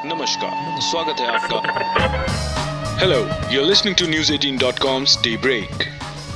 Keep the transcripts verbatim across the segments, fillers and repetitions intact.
नमस्कार, स्वागत है आपका. Hello, you're listening to News eighteen dot com's Daybreak.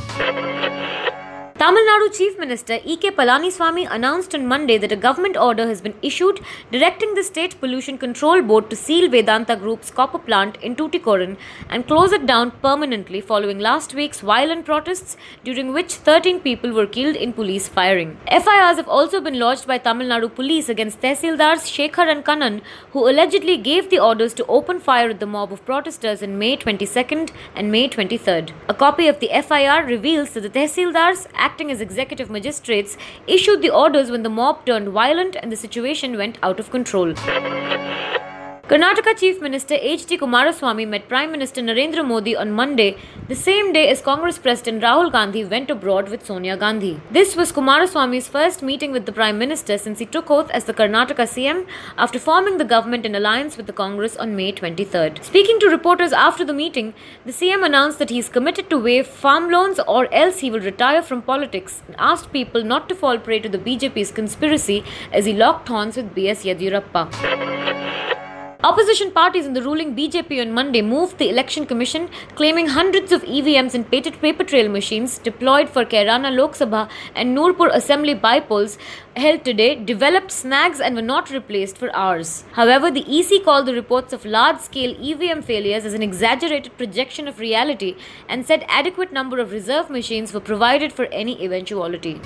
Tamil Nadu Chief Minister E K Palaniswamy announced on Monday that a government order has been issued directing the State Pollution Control Board to seal Vedanta Group's copper plant in Tuticorin and close it down permanently following last week's violent protests during which thirteen people were killed in police firing. F I Rs have also been lodged by Tamil Nadu police against Tehsildars Shekhar and Kannan, who allegedly gave the orders to open fire at the mob of protesters in May twenty-second and May twenty-third. A copy of the F I R reveals that the Tehsildars, acting as executive magistrates, issued the orders when the mob turned violent and the situation went out of control. Karnataka Chief Minister H D Kumaraswamy met Prime Minister Narendra Modi on Monday, the same day as Congress President Rahul Gandhi went abroad with Sonia Gandhi. This was Kumaraswamy's first meeting with the Prime Minister since he took oath as the Karnataka C M after forming the government in alliance with the Congress on May twenty-third. Speaking to reporters after the meeting, the C M announced that he is committed to waive farm loans or else he will retire from politics and asked people not to fall prey to the B J P's conspiracy as he locked horns with B S Yediyurappa. Opposition parties in the ruling B J P on Monday moved the Election Commission, claiming hundreds of E V Ms and paper trail machines deployed for Kairana Lok Sabha and Nurpur Assembly bypolls held today developed snags and were not replaced for hours. However, the E C called the reports of large-scale E V M failures as an exaggerated projection of reality and said adequate number of reserve machines were provided for any eventuality.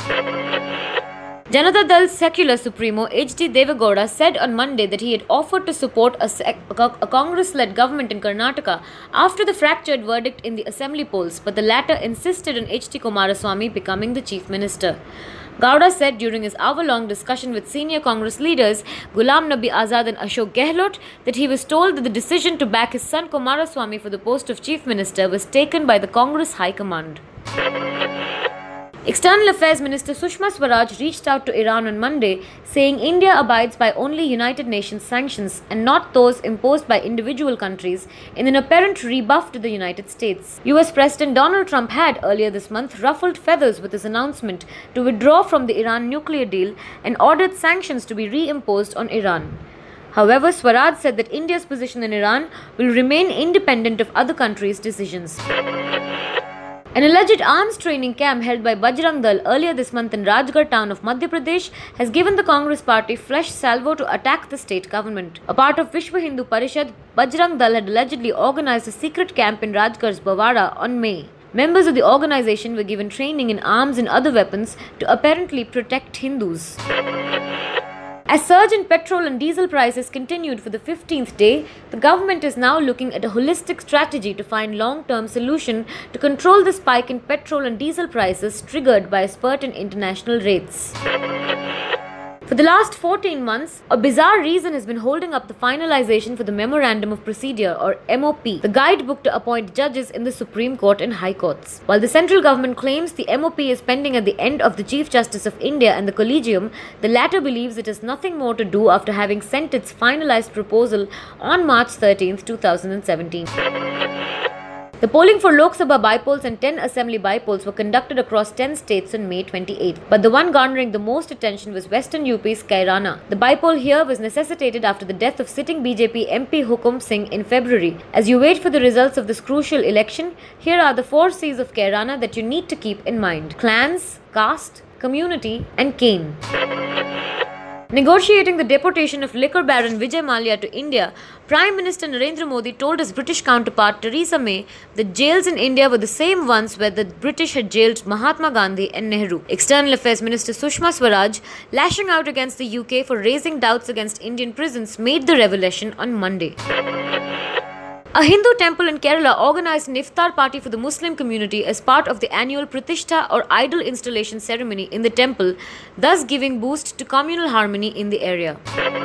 Janata Dal's secular supremo H D Devegowda said on Monday that he had offered to support a, sec- a Congress-led government in Karnataka after the fractured verdict in the assembly polls, but the latter insisted on H D Kumaraswamy becoming the chief minister. Gowda said during his hour-long discussion with senior Congress leaders Ghulam Nabi Azad and Ashok Gehlot that he was told that the decision to back his son Kumaraswamy for the post of chief minister was taken by the Congress High Command. External Affairs Minister Sushma Swaraj reached out to Iran on Monday, saying India abides by only United Nations sanctions and not those imposed by individual countries, in an apparent rebuff to the United States. U S President Donald Trump had earlier this month ruffled feathers with his announcement to withdraw from the Iran nuclear deal and ordered sanctions to be reimposed on Iran. However, Swaraj said that India's position in Iran will remain independent of other countries' decisions. An alleged arms training camp held by Bajrang Dal earlier this month in Rajgarh town of Madhya Pradesh has given the Congress party fresh salvo to attack the state government. A part of Vishwa Hindu Parishad, Bajrang Dal had allegedly organized a secret camp in Rajgarh's Bawara on May. Members of the organization were given training in arms and other weapons to apparently protect Hindus. As surge in petrol and diesel prices continued for the fifteenth day, the government is now looking at a holistic strategy to find long-term solution to control the spike in petrol and diesel prices triggered by a spurt in international rates. For the last fourteen months, a bizarre reason has been holding up the finalization for the Memorandum of Procedure or M O P, the guidebook to appoint judges in the Supreme Court and High Courts. While the central government claims the M O P is pending at the end of the Chief Justice of India and the Collegium, the latter believes it has nothing more to do after having sent its finalized proposal on March thirteenth, twenty seventeen. The polling for Lok Sabha bypolls and ten assembly bypolls were conducted across ten states on May twenty-eighth, but the one garnering the most attention was Western U P's Kairana. The bypoll here was necessitated after the death of sitting B J P M P Hukum Singh in February. As you wait for the results of this crucial election, here are the four C's of Kairana that you need to keep in mind: clans, caste, community, and cane. Negotiating the deportation of liquor baron Vijay Mallya to India, Prime Minister Narendra Modi told his British counterpart Theresa May that jails in India were the same ones where the British had jailed Mahatma Gandhi and Nehru. External Affairs Minister Sushma Swaraj, lashing out against the U K for raising doubts against Indian prisons, made the revelation on Monday. A Hindu temple in Kerala organized an iftar party for the Muslim community as part of the annual Pratishtha or idol installation ceremony in the temple, thus giving boost to communal harmony in the area.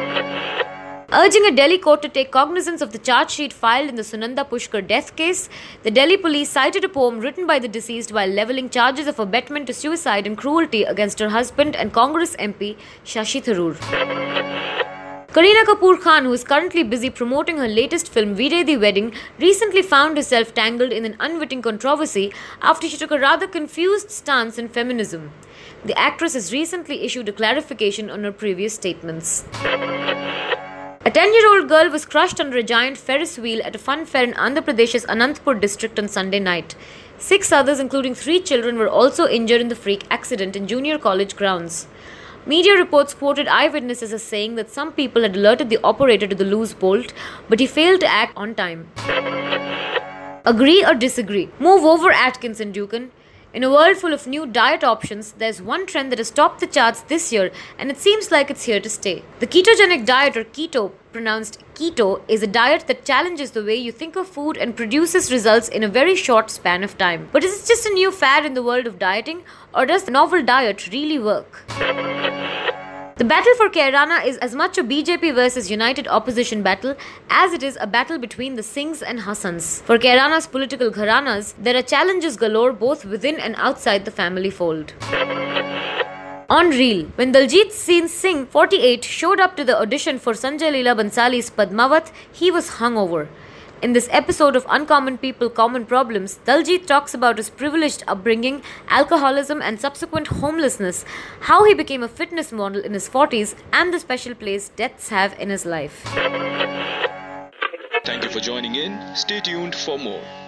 Urging a Delhi court to take cognizance of the charge sheet filed in the Sunanda Pushkar death case, the Delhi police cited a poem written by the deceased while levelling charges of abetment to suicide and cruelty against her husband and Congress M P Shashi Tharoor. Kareena Kapoor Khan, who is currently busy promoting her latest film Veere the Wedding, recently found herself tangled in an unwitting controversy after she took a rather confused stance on feminism. The actress has recently issued a clarification on her previous statements. A ten-year-old girl was crushed under a giant Ferris wheel at a fun fair in Andhra Pradesh's Anantapur district on Sunday night. Six others, including three children, were also injured in the freak accident in junior college grounds. Media reports quoted eyewitnesses as saying that some people had alerted the operator to the loose bolt, but he failed to act on time. Agree or disagree? Move over Atkins and Dukan. In a world full of new diet options, there's one trend that has topped the charts this year, and it seems like it's here to stay. The ketogenic diet, or keto, pronounced keto, is a diet that challenges the way you think of food and produces results in a very short span of time. But is it just a new fad in the world of dieting, or does the novel diet really work? The battle for Kairana is as much a B J P versus United opposition battle as it is a battle between the Singhs and Hassans. For Kairana's political gharanas, there are challenges galore both within and outside the family fold. On Reel, when Daljit Singh, forty-eight, showed up to the audition for Sanjay Leela Bansali's Padmavat, he was hungover. In this episode of Uncommon People, Common Problems, Daljit talks about his privileged upbringing, alcoholism and subsequent homelessness, how he became a fitness model in his forties, and the special place deaths have in his life. Thank you for joining in. Stay tuned for more.